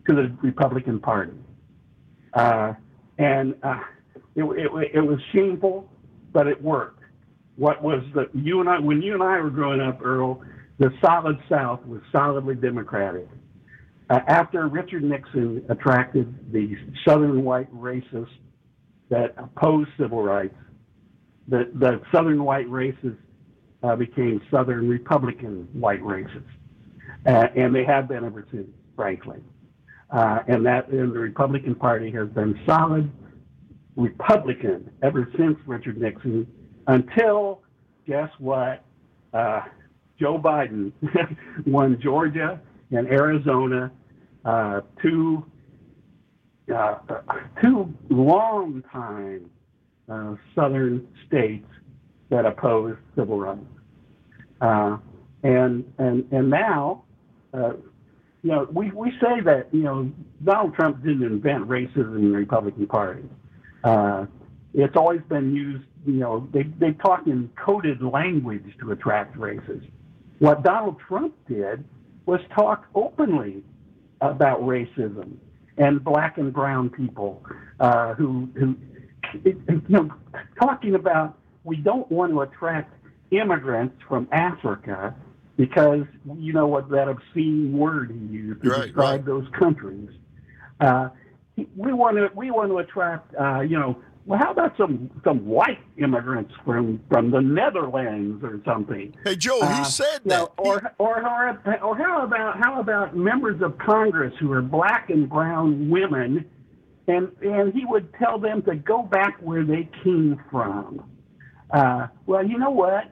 to the Republican Party. Uh, and uh, it, it, it was shameful, but it worked. What was the, you and I, when you and I were growing up, Earl, the solid South was solidly Democratic. Uh, after Richard Nixon attracted the Southern white racists that opposed civil rights, the, the Southern white racists uh, became Southern Republican white racists. Uh, and they have been ever since, frankly. Uh, and that and the Republican Party has been solid Republican ever since Richard Nixon, until, guess what, uh, Joe Biden won Georgia and Arizona, uh, two uh, two long-time uh, Southern states that opposed civil rights, uh, and and and now. Uh, You know, we, we say that, you know, Donald Trump didn't invent racism in the Republican Party. Uh, it's always been used, you know, they, they talk in coded language to attract races. What Donald Trump did was talk openly about racism and black and brown people uh, who, who it, you know, talking about we don't want to attract immigrants from Africa because you know what that obscene word he used to right, describe right. those countries. Uh, we want to we want to attract uh, you know well how about some some white immigrants from from the Netherlands or something? Hey Joe, he uh, said you that. know, or, or or or how about how about members of Congress who are black and brown women, and and he would tell them to go back where they came from. Uh, well, you know what.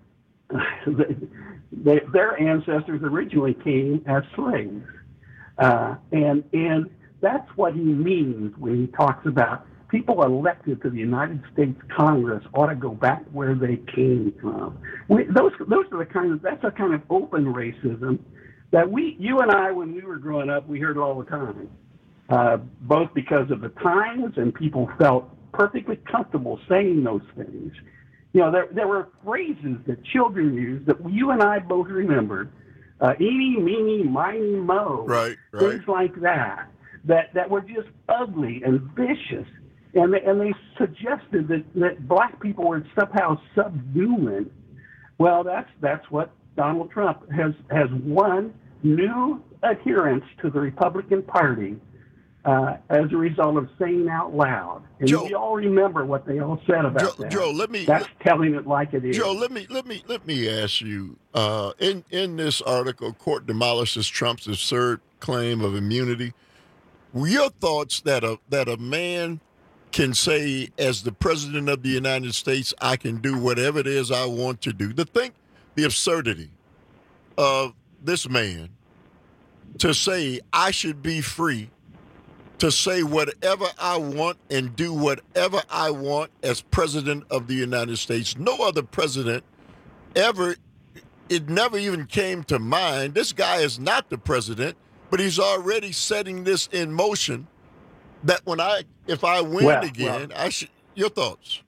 They, their ancestors originally came as slaves, uh, and and that's what he means when he talks about people elected to the United States Congress ought to go back where they came from. We, those those are the kind of that's a kind of open racism that we you and I when we were growing up we heard all the time, uh, both because of the times and people felt perfectly comfortable saying those things. You know, there there were phrases that children used that you and I both remembered, uh, eeny, meeny, miny, mo, right, right. things like that, that, that were just ugly and vicious. And they, and they suggested that, that black people were somehow subhuman. Well, that's that's what Donald Trump has, has won new adherents to the Republican Party Uh, as a result of saying out loud. And Joe, we all remember what they all said about Joe, that. Joe, let me That's telling it like it is. Joe, let me let me let me ask you. Uh, in in this article, court demolishes Trump's absurd claim of immunity. Were your thoughts that a that a man can say, as the president of the United States, I can do whatever it is I want to do? To think the absurdity of this man to say I should be free to say whatever I want and do whatever I want as president of the United States. No other president ever, it never even came to mind. This guy is not the president, but he's already setting this in motion that when I, if I win well, again, well, I should, your thoughts?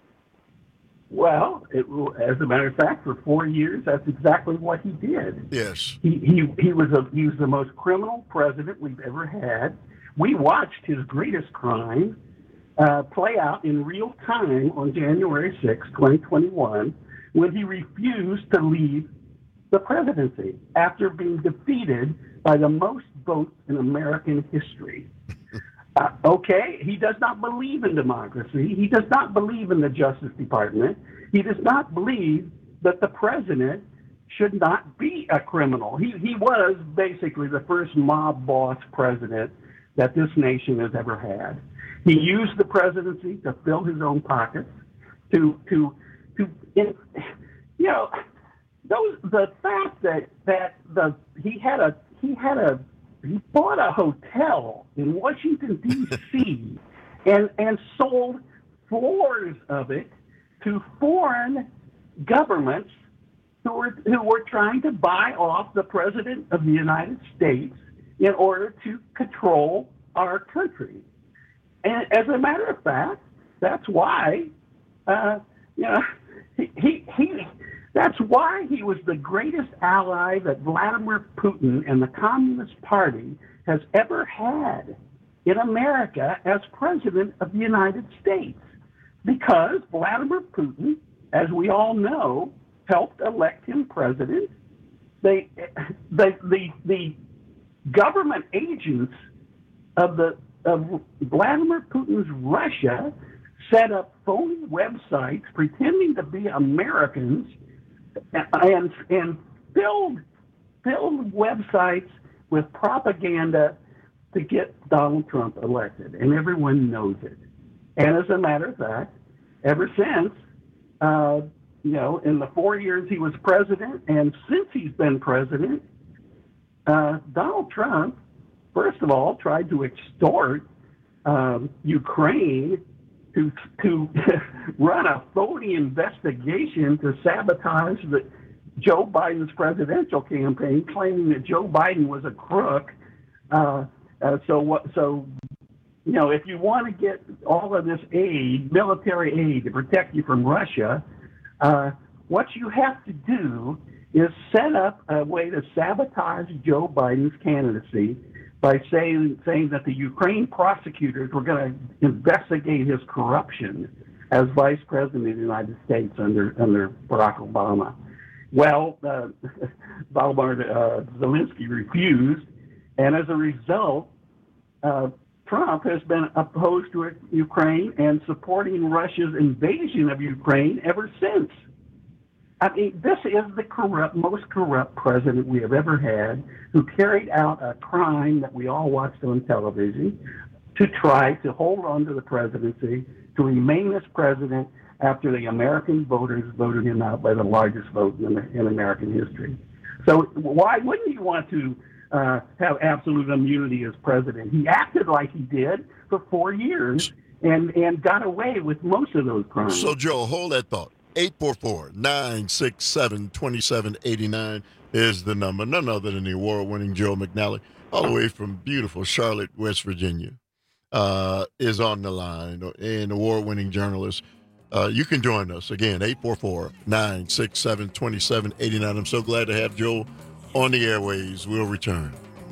Well, it, as a matter of fact, for four years, that's exactly what he did. Yes. He, he, he, was, a, he was the most criminal president we've ever had. We watched his greatest crime uh, play out in real time on January sixth, twenty twenty-one, when he refused to leave the presidency after being defeated by the most votes in American history. Uh, okay, he does not believe in democracy. He does not believe in the Justice Department. He does not believe that the president should not be a criminal. He, he was basically the first mob boss president that this nation has ever had. He used the presidency to fill his own pockets, to to to in, you know those the fact that that the he had a he had a he bought a hotel in Washington D C and and sold floors of it to foreign governments who were who were trying to buy off the president of the United States in order to control our country. And as a matter of fact, that's why, uh, you know, he, he, he That's why he was the greatest ally that Vladimir Putin and the Communist Party has ever had in America as president of the United States. Because Vladimir Putin, as we all know, helped elect him president. They, they, the, the government agents of the of Vladimir Putin's Russia set up phony websites pretending to be Americans and and filled filled websites with propaganda to get Donald Trump elected, and everyone knows it. And as a matter of fact, ever since, uh, you know, in the four years he was president, and since he's been president, uh, Donald Trump, first of all, tried to extort um, Ukraine to to run a phony investigation to sabotage the Joe Biden's presidential campaign, claiming that Joe Biden was a crook. Uh, uh, so what? So you know, if you want to get all of this aid, military aid, to protect you from Russia, uh, what you have to do is set up a way to sabotage Joe Biden's candidacy by saying saying that the Ukraine prosecutors were going to investigate his corruption as vice president of the United States under under Barack Obama. Well, uh, Volodymyr uh, Zelensky refused, and as a result, uh, Trump has been opposed to Ukraine and supporting Russia's invasion of Ukraine ever since. I mean, this is the corrupt, most corrupt president we have ever had, who carried out a crime that we all watched on television to try to hold on to the presidency, to remain as president after the American voters voted him out by the largest vote in, in American history. So why wouldn't you want to uh, have absolute immunity as president? He acted like he did for four years and, and got away with most of those crimes. So, Joe, hold that thought. eight four four, nine six seven, two seven eight nine is the number. None other than the award-winning Joe McNally, all the way from beautiful Charlotte, West Virginia, uh, is on the line, an award-winning journalist. Uh, you can join us, again, eight four four, nine six seven, two seven eight nine. I'm so glad to have Joe on the airways. We'll return.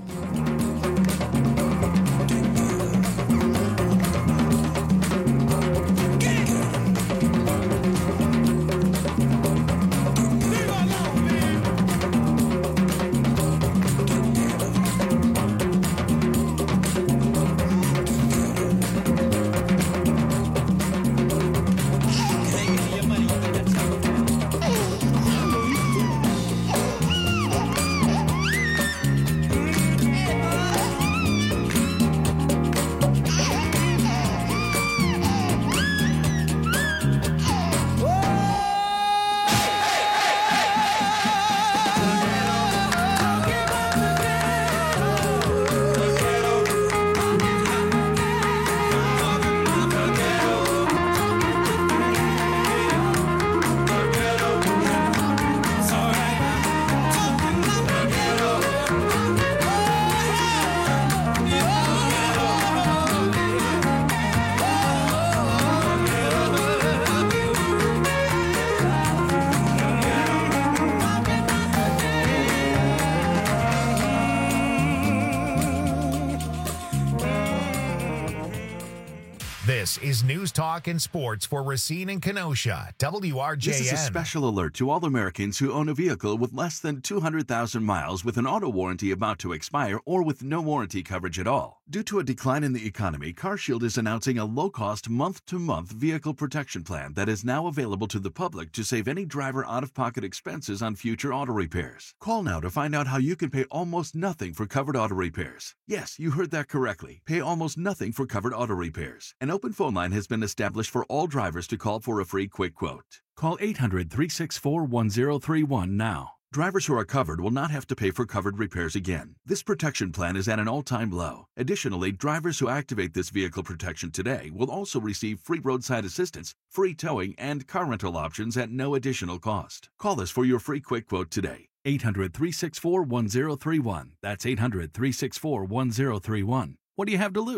This is News Talk and Sports for Racine and Kenosha, W R J N. This is a special alert to all Americans who own a vehicle with less than two hundred thousand miles with an auto warranty about to expire or with no warranty coverage at all. Due to a decline in the economy, CarShield is announcing a low-cost month-to-month vehicle protection plan that is now available to the public to save any driver out-of-pocket expenses on future auto repairs. Call now to find out how you can pay almost nothing for covered auto repairs. Yes, you heard that correctly. Pay almost nothing for covered auto repairs. An open phone line has been established for all drivers to call for a free quick quote. Call eight hundred, three six four, one zero three one now. Drivers who are covered will not have to pay for covered repairs again. This protection plan is at an all-time low. Additionally, drivers who activate this vehicle protection today will also receive free roadside assistance, free towing, and car rental options at no additional cost. Call us for your free quick quote today. eight hundred, three six four, one zero three one. That's eight hundred, three six four, one zero three one. What do you have to lose?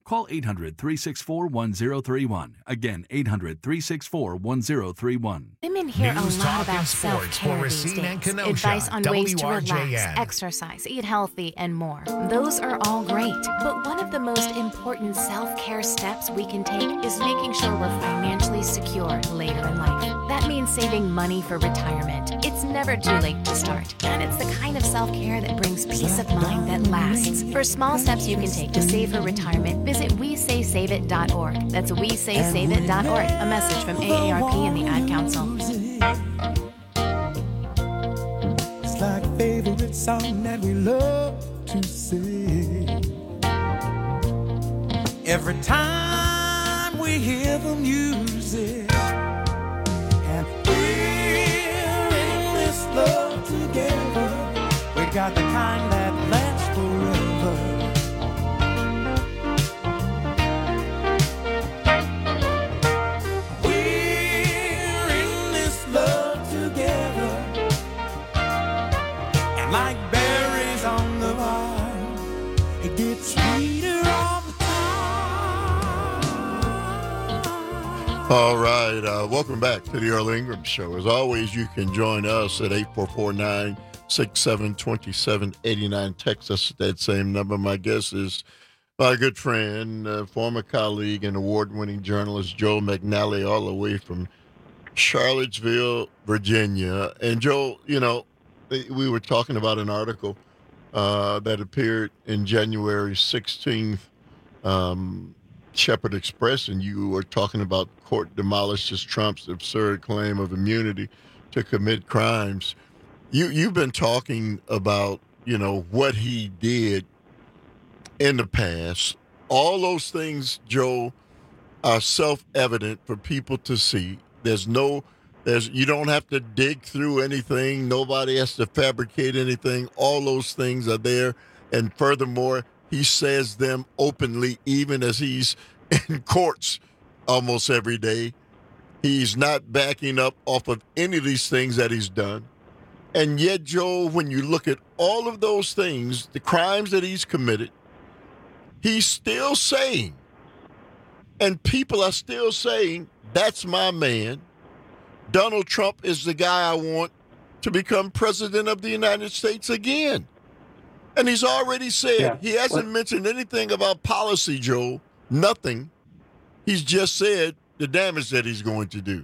Call eight hundred, three six four, one zero three one. Again, eight hundred, three six four, one zero three one. Women hear News, a lot talk, about and sports self-care for these Racine and days. Kenosha, Advice on ways to W R J N. relax, exercise, eat healthy, and more. Those are all great, but one of the most important self-care steps we can take is making sure we're financially secure later in life. That means saving money for retirement. It's never too late to start, and it's the kind of self-care that brings peace of mind that lasts. For small steps you can take to save for retirement, visit we say save it dot org. That's we say save it dot org. A message from A A R P and the Ad Council. It's like a favorite song that we love to sing. Every time we hear the music, and we're in this love together. We got the kind that lasts forever. Like berries on the vine, it gets sweeter all the time. All right. Uh, welcome back to the Earl Ingram Show. As always, you can join us at eight four four, nine six seven, two seven eight nine. Text us at that same number. My guest is my good friend, uh, former colleague, and award-winning journalist Joe McNally, all the way from Charlottesville, Virginia. And Joe, you know, we were talking about an article uh, that appeared in January sixteenth, um, Shepherd Express, and you were talking about court demolishes Trump's absurd claim of immunity to commit crimes. You, you've been talking about, you know, what he did in the past. All those things, Joe, are self-evident for people to see. There's no... There's, you don't have to dig through anything. Nobody has to fabricate anything. All those things are there. And furthermore, he says them openly, even as he's in courts almost every day. He's not backing up off of any of these things that he's done. And yet, Joe, when you look at all of those things, the crimes that he's committed, he's still saying, and people are still saying, that's my man. Donald Trump is the guy I want to become president of the United States again. And he's already said, yeah. he hasn't what? mentioned anything about policy, Joe. Nothing. He's just said the damage that he's going to do.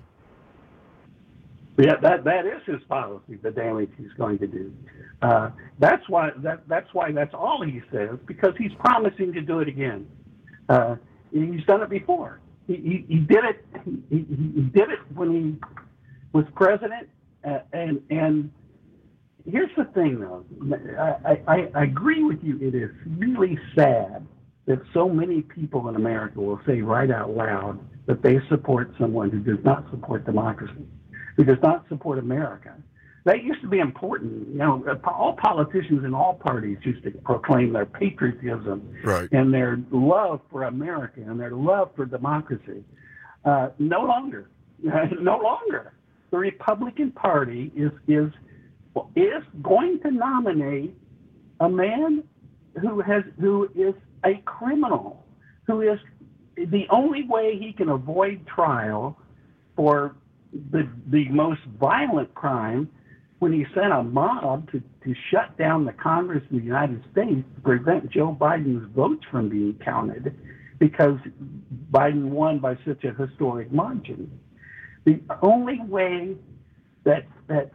Yeah, that that is his policy, the damage he's going to do. Uh, that's why that that's why that's all he says, because he's promising to do it again. Uh, he's done it before. He, he, he did it. He, he did it when he was president, uh, and and here's the thing, though. I, I, I agree with you. It is really sad that so many people in America will say right out loud that they support someone who does not support democracy, who does not support America. That used to be important. You know, all politicians in all parties used to proclaim their patriotism right. and their love for America and their love for democracy. Uh, no longer. no longer. The Republican Party is is is going to nominate a man who has who is a criminal, who is the only way he can avoid trial for the the most violent crime, when he sent a mob to, to shut down the Congress of the United States to prevent Joe Biden's votes from being counted because Biden won by such a historic margin. The only way that that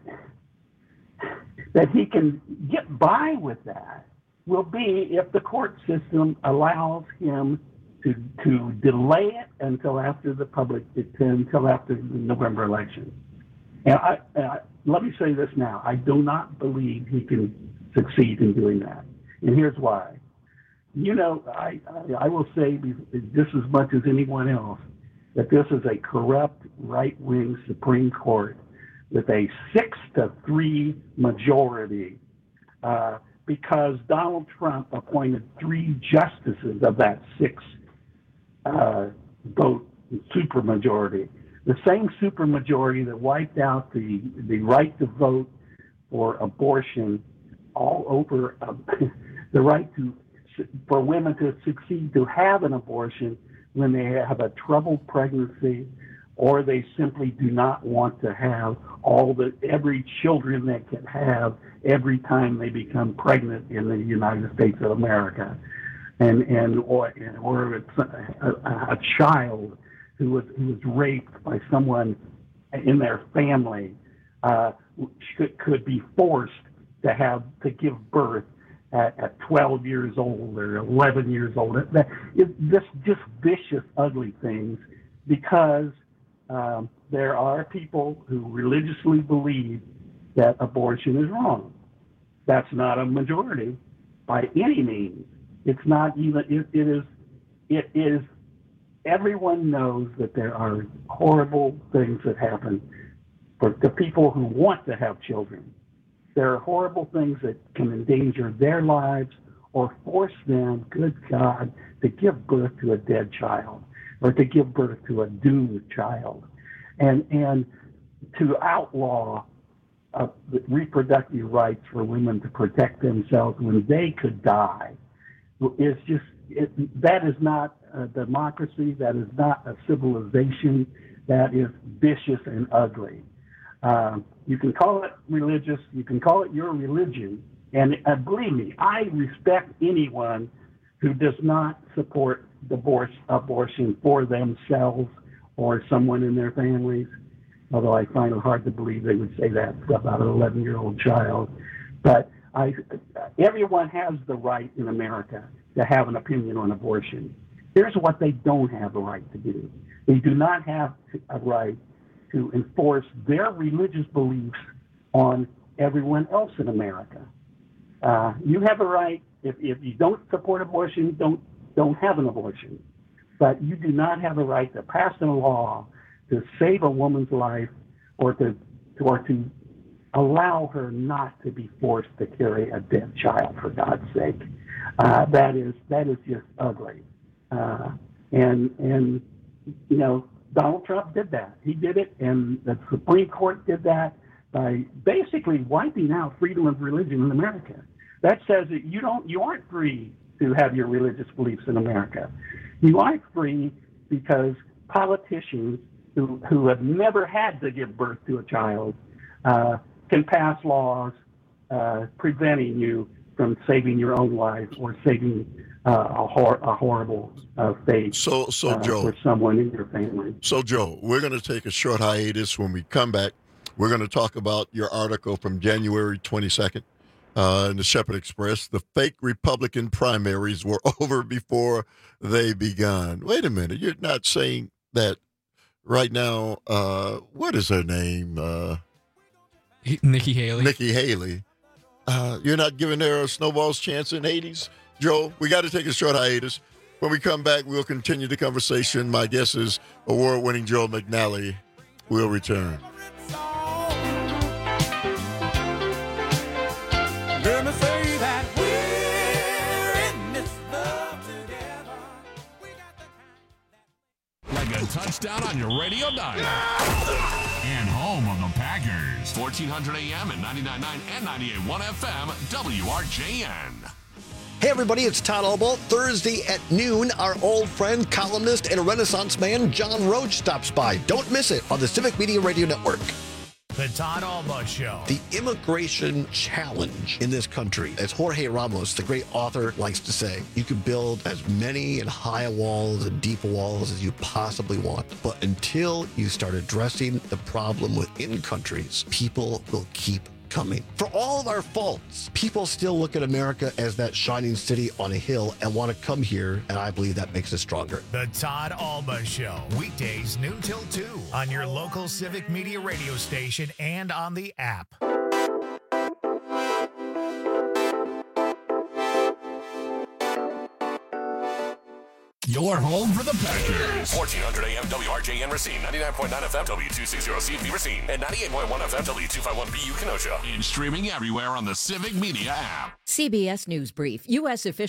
that he can get by with that will be if the court system allows him to to delay it until after the public until after the November election. And I, and I let me say this now: I do not believe he can succeed in doing that, and here's why. You know, I I, I will say just as much as anyone else that this is a corrupt right-wing Supreme Court with a six to three majority, uh, because Donald Trump appointed three justices of that six uh, vote supermajority, the same supermajority that wiped out the the right to vote for abortion all over, uh, the right to for women to succeed to have an abortion when they have a troubled pregnancy, or they simply do not want to have all the every children they can have every time they become pregnant in the United States of America, and and or or it's a, a, a child who was who was raped by someone in their family uh, could could be forced to have to give birth at, at twelve years old or eleven years old. That it, this just vicious, ugly things, because um, there are people who religiously believe that abortion is wrong. That's not a majority by any means. It's not even. It, it is. It is. Everyone knows that there are horrible things that happen for the people who want to have children. There are horrible things that can endanger their lives or force them, good God, to give birth to a dead child or to give birth to a doomed child. And and to outlaw uh, reproductive rights for women to protect themselves when they could die is just, it, that is not a democracy, that is not a civilization, that is vicious and ugly. Uh, you can call it religious, you can call it your religion, and uh, believe me, I respect anyone who does not support divorce, abortion for themselves or someone in their families, although I find it hard to believe they would say that about an eleven-year-old child. But I, everyone has the right in America to have an opinion on abortion. Here's what they don't have the right to do. They do not have a right to enforce their religious beliefs on everyone else in America. Uh, you have a right, if, if you don't support abortion, don't, don't have an abortion. But you do not have a right to pass a law to save a woman's life or to, or to allow her not to be forced to carry a dead child, for God's sake. Uh, that is that is just ugly. Uh, and, and, you know, Donald Trump did that. He did it, and the Supreme Court did that by basically wiping out freedom of religion in America. That says that you don't, you aren't free to have your religious beliefs in America. You aren't free because politicians who, who have never had to give birth to a child uh, can pass laws uh, preventing you from saving your own life or saving uh, a, hor- a horrible uh, fate so, so, uh, Joe, for someone in your family. So, Joe, we're going to take a short hiatus. When we come back, we're going to talk about your article from January twenty-second uh, in the Shepherd Express. The fake Republican primaries were over before they began. Wait a minute. You're not saying that right now. Uh, what is her name? Uh, Nikki Haley. Nikki Haley. Uh, you're not giving her a snowball's chance in Hades? Joe, we got to take a short hiatus. When we come back, we'll continue the conversation. My guess is award-winning Joe McNally will return. Let me say that we're in this love together. Like a touchdown on your radio dial. And home of the Packers. fourteen hundred A M and ninety-nine point nine and ninety-eight point one F M, W R J N. Hey everybody, it's Todd Albaugh. Thursday at noon, our old friend, columnist, and Renaissance man, John Roach, stops by. Don't miss it on the Civic Media Radio Network. The Todd Albaugh Show. The immigration challenge in this country, as Jorge Ramos, the great author, likes to say, you can build as many and high walls and deep walls as you possibly want. But until you start addressing the problem within countries, people will keep coming. For all of our faults, people still look at America as that shining city on a hill and want to come here, and I believe that makes us stronger. The Todd Albaugh Show, weekdays noon till two on your local Civic Media radio station and on the app. Your home for the Packers. fourteen hundred A M W R J N Racine, ninety-nine point nine F M W two sixty C F B Racine, and ninety-eight point one F M W two fifty-one B U Kenosha. And streaming everywhere on the Civic Media app. C B S News Brief. U S officials